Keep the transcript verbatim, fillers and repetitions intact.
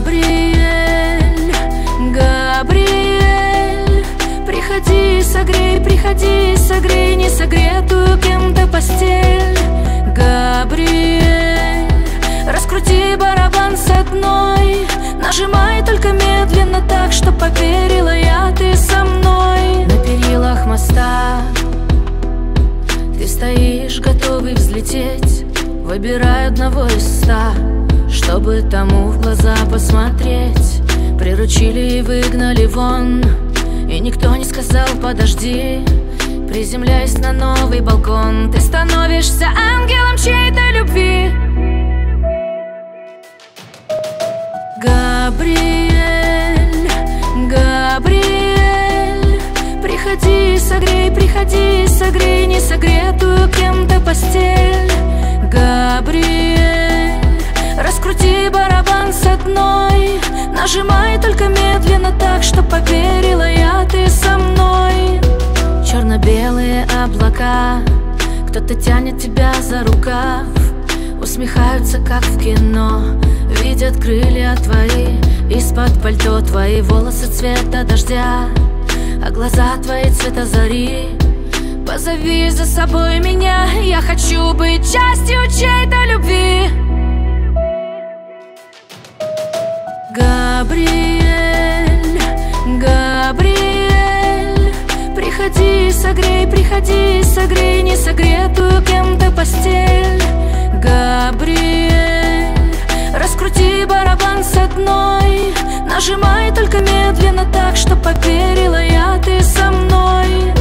Габриэль, Габриэль, приходи, согрей, приходи, согрей несогретую кем-то постель. Габриэль, раскрути барабан с одной, нажимай только медленно так, чтоб поверила я, ты со мной. На перилах моста ты стоишь, готовый взлететь, выбирай одного из ста, чтобы тому в глаза посмотреть. Приручили и выгнали вон, и никто не сказал подожди. Приземляясь на новый балкон, ты становишься ангелом чьей-то любви. Габриэль, Габриэль, приходи, согрей, приходи, согрей несогретую кем-то постель. Габриэль, раскрути барабан с одной, нажимай только медленно так, чтоб поверила я, ты со мной. Черно-белые облака, кто-то тянет тебя за рукав, усмехаются, как в кино, видят крылья твои из-под пальто, твои волосы цвета дождя, а глаза твои цвета зари. Позови за собой меня, я хочу быть частью чьей-то любви. Габриэль, Габриэль, приходи, согрей, приходи, согрей несогретую кем-то постель. Габриэль, раскрути барабан с одной, нажимай только медленно так, чтоб поверила я, ты со мной.